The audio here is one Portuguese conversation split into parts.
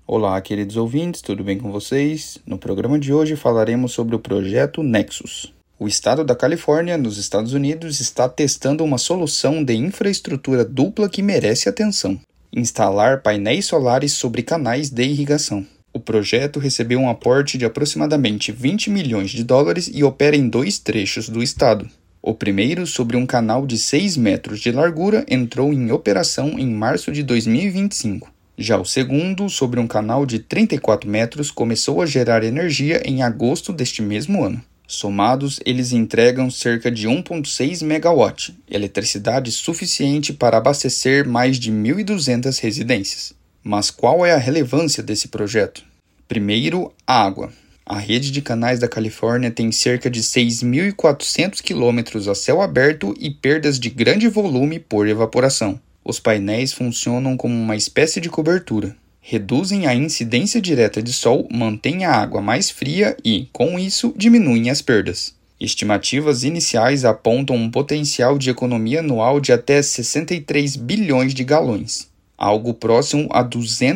Olá, queridos ouvintes, tudo bem com vocês? No programa de hoje falaremos sobre o projeto Nexus. O estado da Califórnia, nos Estados Unidos, está testando uma solução de infraestrutura dupla que merece atenção: instalar painéis solares sobre canais de irrigação. O projeto recebeu um aporte de aproximadamente $20 milhões e opera em 2 trechos do estado. O primeiro, sobre um canal de 6 metros de largura, entrou em operação em março de 2025. Já o segundo, sobre um canal de 34 metros, começou a gerar energia em agosto deste mesmo ano. Somados, eles entregam cerca de 1,6 megawatt, eletricidade suficiente para abastecer mais de 1.200 residências. Mas qual é a relevância desse projeto? Primeiro, a água. A rede de canais da Califórnia tem cerca de 6.400 quilômetros a céu aberto e perdas de grande volume por evaporação. Os painéis funcionam como uma espécie de cobertura. Reduzem a incidência direta de sol, mantêm a água mais fria e, com isso, diminuem as perdas. Estimativas iniciais apontam um potencial de economia anual de até 63 bilhões de galões, algo próximo a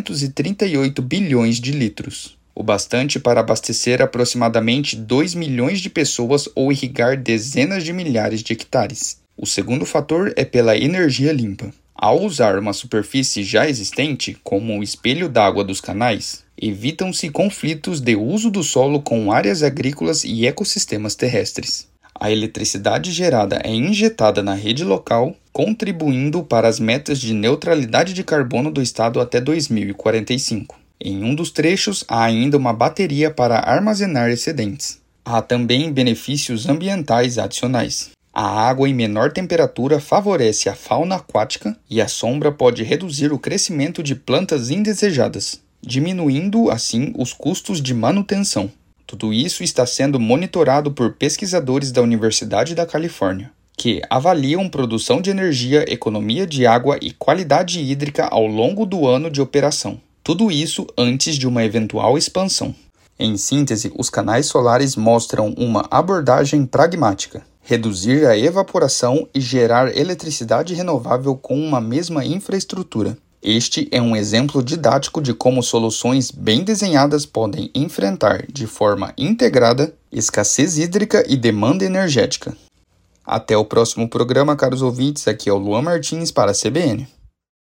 238 bilhões de litros, o bastante para abastecer aproximadamente 2 milhões de pessoas ou irrigar dezenas de milhares de hectares. O segundo fator é pela energia limpa. Ao usar uma superfície já existente, como o espelho d'água dos canais, evitam-se conflitos de uso do solo com áreas agrícolas e ecossistemas terrestres. A eletricidade gerada é injetada na rede local, contribuindo para as metas de neutralidade de carbono do estado até 2045. Em um dos trechos, há ainda uma bateria para armazenar excedentes. Há também benefícios ambientais adicionais. A água em menor temperatura favorece a fauna aquática e a sombra pode reduzir o crescimento de plantas indesejadas, diminuindo, assim, os custos de manutenção. Tudo isso está sendo monitorado por pesquisadores da Universidade da Califórnia, que avaliam produção de energia, economia de água e qualidade hídrica ao longo do ano de operação. Tudo isso antes de uma eventual expansão. Em síntese, os canais solares mostram uma abordagem pragmática: reduzir a evaporação e gerar eletricidade renovável com uma mesma infraestrutura. Este é um exemplo didático de como soluções bem desenhadas podem enfrentar, de forma integrada, escassez hídrica e demanda energética. Até o próximo programa, caros ouvintes. Aqui é o Luan Martins para a CBN.